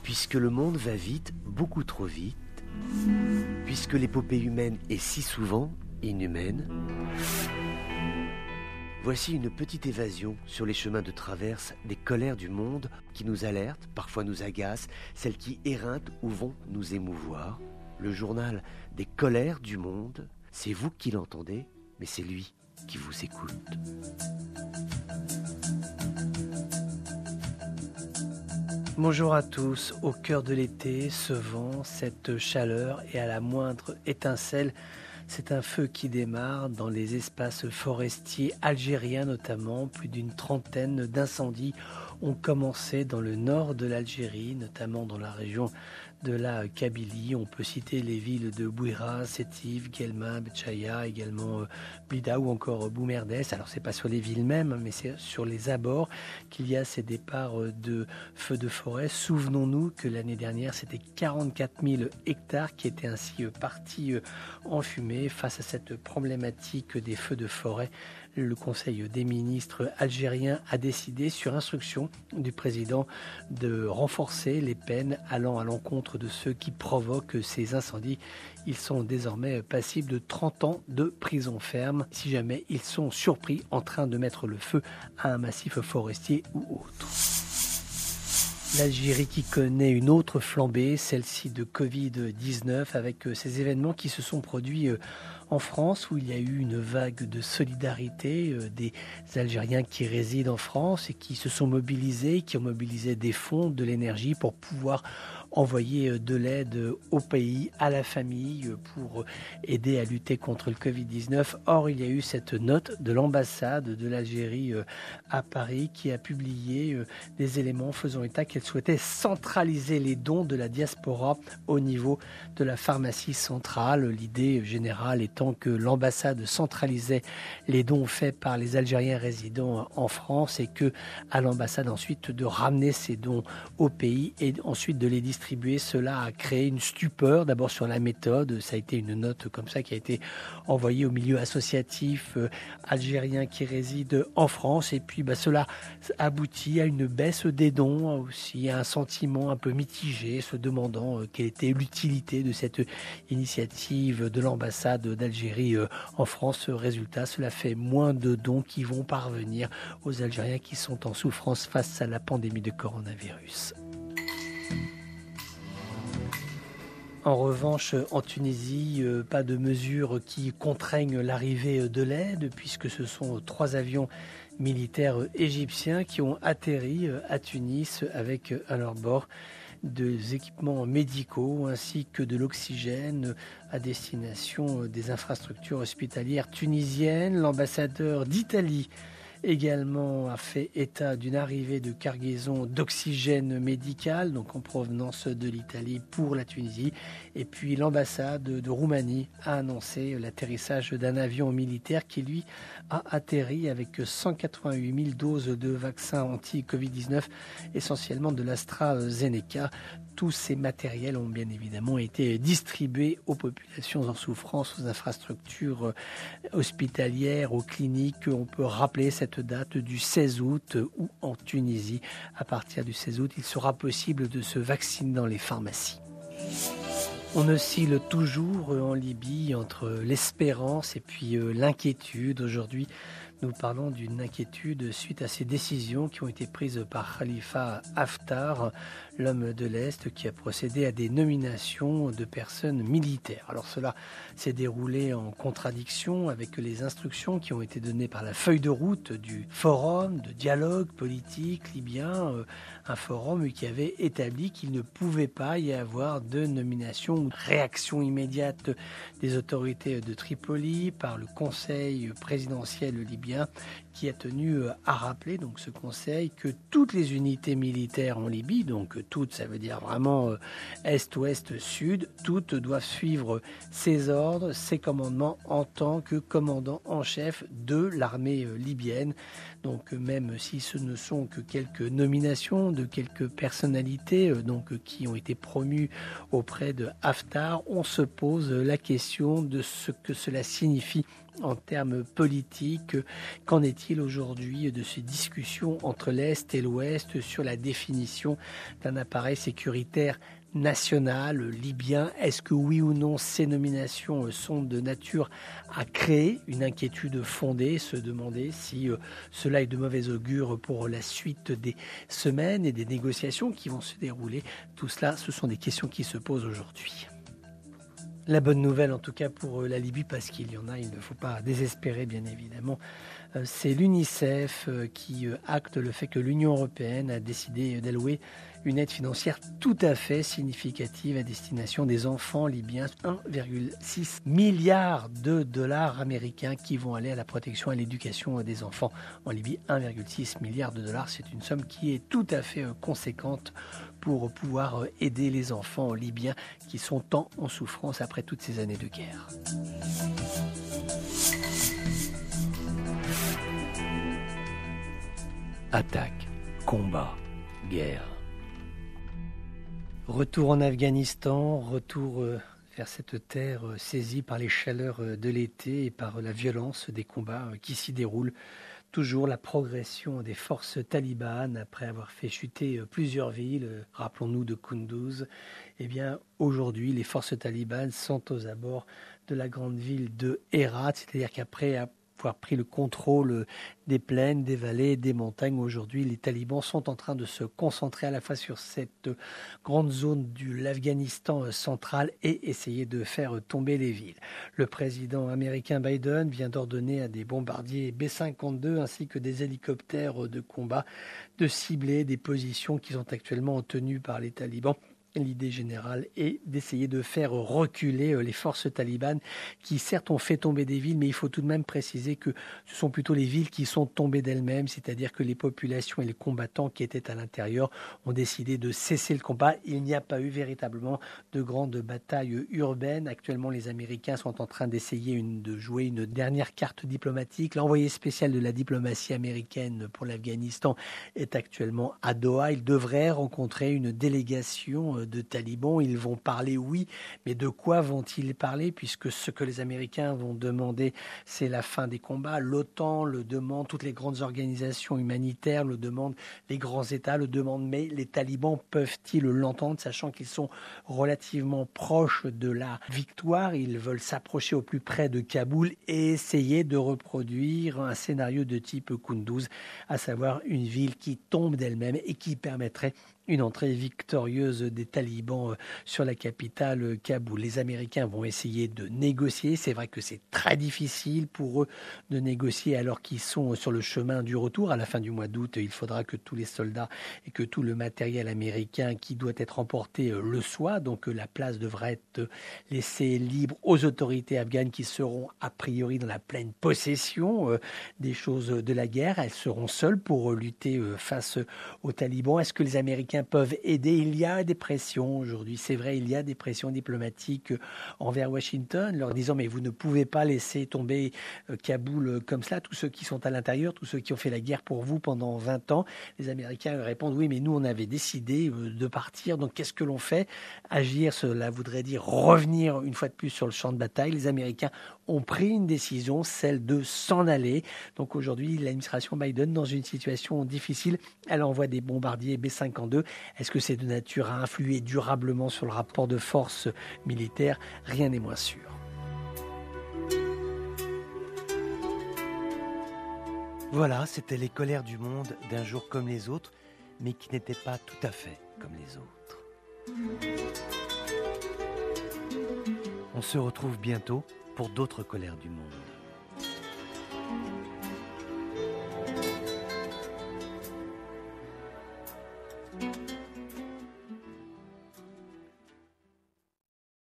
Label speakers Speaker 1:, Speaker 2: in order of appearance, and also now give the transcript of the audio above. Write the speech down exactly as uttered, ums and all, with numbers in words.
Speaker 1: Puisque le monde va vite, beaucoup trop vite, puisque l'épopée humaine est si souvent inhumaine, voici une petite évasion sur les chemins de traverse des colères du monde qui nous alertent, parfois nous agacent, celles qui éreintent ou vont nous émouvoir. Le journal des colères du monde, c'est vous qui l'entendez, mais c'est lui qui vous écoute.
Speaker 2: Bonjour à tous, au cœur de l'été, ce vent, cette chaleur et à la moindre étincelle, c'est un feu qui démarre dans les espaces forestiers algériens notamment. Plus d'une trentaine d'incendies ont commencé dans le nord de l'Algérie, notamment dans la région de la Kabylie. On peut citer les villes de Bouira, Sétif, Guelma, Béchaya, également euh, Blida ou encore Boumerdès. Alors c'est pas sur les villes mêmes, mais c'est sur les abords qu'il y a ces départs de feux de forêt. Souvenons-nous que l'année dernière, c'était quarante-quatre mille hectares qui étaient ainsi partis en fumée. Face à cette problématique des feux de forêt, le Conseil des ministres algérien a décidé, sur instruction du président, de renforcer les peines allant à l'encontre de ceux qui provoquent ces incendies. Ils sont désormais passibles de trente ans de prison ferme si jamais ils sont surpris en train de mettre le feu à un massif forestier ou autre. L'Algérie qui connaît une autre flambée, celle-ci de covid dix-neuf, avec ces événements qui se sont produits en France, où il y a eu une vague de solidarité des Algériens qui résident en France et qui se sont mobilisés, qui ont mobilisé des fonds, de l'énergie pour pouvoir envoyer de l'aide au pays, à la famille, pour aider à lutter contre le covid dix-neuf. Or, il y a eu cette note de l'ambassade de l'Algérie à Paris qui a publié des éléments faisant état qu'elle souhaitait centraliser les dons de la diaspora au niveau de la pharmacie centrale. L'idée générale étant que l'ambassade centralisait les dons faits par les Algériens résidant en France et que à l'ambassade ensuite de ramener ces dons au pays et ensuite de les distribuer. Cela a créé une stupeur d'abord sur la méthode. Ça a été une note comme ça qui a été envoyée au milieu associatif euh, algérien qui réside en France et puis bah, cela aboutit à une baisse des dons, aussi à un sentiment un peu mitigé, se demandant euh, quelle était l'utilité de cette initiative de l'ambassade d'Algérie euh, en France. Résultat, cela fait moins de dons qui vont parvenir aux Algériens qui sont en souffrance face à la pandémie de coronavirus. En revanche, en Tunisie, euh, pas de mesures qui contraignent l'arrivée de l'aide, puisque ce sont trois avions militaires égyptiens qui ont atterri à Tunis avec à leur bord des équipements médicaux ainsi que de l'oxygène à destination des infrastructures hospitalières tunisiennes. L'ambassadeur d'Italie également a fait état d'une arrivée de cargaison d'oxygène médical, donc en provenance de l'Italie pour la Tunisie. Et puis l'ambassade de Roumanie a annoncé l'atterrissage d'un avion militaire qui, lui, a atterri avec cent quatre-vingt-huit mille doses de vaccins anti-covid dix-neuf, essentiellement de l'AstraZeneca. Tous ces matériels ont bien évidemment été distribués aux populations en souffrance, aux infrastructures hospitalières, aux cliniques. On peut rappeler cette date du seize août où en Tunisie, à partir du seize août, il sera possible de se vacciner dans les pharmacies. On oscille toujours en Libye entre l'espérance et puis l'inquiétude. Aujourd'hui, nous parlons d'une inquiétude suite à ces décisions qui ont été prises par Khalifa Haftar, l'homme de l'Est, qui a procédé à des nominations de personnes militaires. Alors cela s'est déroulé en contradiction avec les instructions qui ont été données par la feuille de route du forum de dialogue politique libyen, un forum qui avait établi qu'il ne pouvait pas y avoir de nomination ou de réaction immédiate des autorités de Tripoli par le Conseil présidentiel libyen, qui a tenu à rappeler, donc ce conseil, que toutes les unités militaires en Libye, donc toutes, ça veut dire vraiment est, ouest, sud, toutes doivent suivre ses ordres, ses commandements en tant que commandant en chef de l'armée libyenne. Donc même si ce ne sont que quelques nominations de quelques personnalités donc, qui ont été promues auprès de Haftar, on se pose la question de ce que cela signifie en termes politiques. Qu'en est-il aujourd'hui de ces discussions entre l'Est et l'Ouest sur la définition d'un appareil sécuritaire national libyen? Est-ce que oui ou non ces nominations sont de nature à créer une inquiétude fondée, se demander si euh, cela est de mauvais augure pour la suite des semaines et des négociations qui vont se dérouler? Tout cela, ce sont des questions qui se posent aujourd'hui. La bonne nouvelle en tout cas pour la Libye, parce qu'il y en a, il ne faut pas désespérer bien évidemment, c'est l'UNICEF qui acte le fait que l'Union européenne a décidé d'allouer une aide financière tout à fait significative à destination des enfants libyens, un virgule six milliard de dollars américains qui vont aller à la protection et à l'éducation des enfants en Libye. un virgule six milliard de dollars, c'est une somme qui est tout à fait conséquente pour pouvoir aider les enfants libyens qui sont tant en souffrance après toutes ces années de guerre. Attaque, combat, guerre. Retour en Afghanistan, retour vers cette terre saisie par les chaleurs de l'été et par la violence des combats qui s'y déroulent. Toujours la progression des forces talibanes après avoir fait chuter plusieurs villes, rappelons-nous de Kunduz. Eh bien, aujourd'hui, les forces talibanes sont aux abords de la grande ville de Hérat, c'est-à-dire qu'après avoir pris le contrôle des plaines, des vallées, des montagnes, aujourd'hui, les talibans sont en train de se concentrer à la fois sur cette grande zone de l'Afghanistan central et essayer de faire tomber les villes. Le président américain Biden vient d'ordonner à des bombardiers B cinquante-deux ainsi que des hélicoptères de combat de cibler des positions qui sont actuellement tenues par les talibans. L'idée générale est d'essayer de faire reculer les forces talibanes qui certes ont fait tomber des villes, mais il faut tout de même préciser que ce sont plutôt les villes qui sont tombées d'elles-mêmes, c'est-à-dire que les populations et les combattants qui étaient à l'intérieur ont décidé de cesser le combat. Il n'y a pas eu véritablement de grandes batailles urbaines. Actuellement, les Américains sont en train d'essayer une, de jouer une dernière carte diplomatique. L'envoyé spécial de la diplomatie américaine pour l'Afghanistan est actuellement à Doha. Il devrait rencontrer une délégation de talibans. Ils vont parler, oui, mais de quoi vont-ils parler, puisque ce que les Américains vont demander, c'est la fin des combats. L'OTAN le demande, toutes les grandes organisations humanitaires le demandent, les grands États le demandent, mais les talibans peuvent-ils l'entendre, sachant qu'ils sont relativement proches de la victoire? Ils veulent s'approcher au plus près de Kaboul et essayer de reproduire un scénario de type Kunduz, à savoir une ville qui tombe d'elle-même et qui permettrait une entrée victorieuse des talibans sur la capitale Kaboul. Les Américains vont essayer de négocier. C'est vrai que c'est très difficile pour eux de négocier alors qu'ils sont sur le chemin du retour. À la fin du mois d'août, il faudra que tous les soldats et que tout le matériel américain qui doit être emporté le soit. Donc la place devrait être laissée libre aux autorités afghanes qui seront a priori dans la pleine possession des choses de la guerre. Elles seront seules pour lutter face aux talibans. Est-ce que les Américains peuvent aider? Il y a des pressions aujourd'hui, c'est vrai, il y a des pressions diplomatiques envers Washington, leur disant mais vous ne pouvez pas laisser tomber Kaboul comme cela, tous ceux qui sont à l'intérieur, tous ceux qui ont fait la guerre pour vous pendant vingt ans. Les Américains répondent oui, mais nous on avait décidé de partir, donc qu'est-ce que l'on fait? Agir, cela voudrait dire revenir une fois de plus sur le champ de bataille. Les Américains ont pris une décision, celle de s'en aller. Donc aujourd'hui, l'administration Biden, dans une situation difficile, elle envoie des bombardiers B cinquante-deux. Est-ce que c'est de nature à influer durablement sur le rapport de force militaire? Rien n'est moins sûr. Voilà, c'était les colères du monde d'un jour comme les autres, mais qui n'étaient pas tout à fait comme les autres. On se retrouve bientôt pour d'autres colères du monde.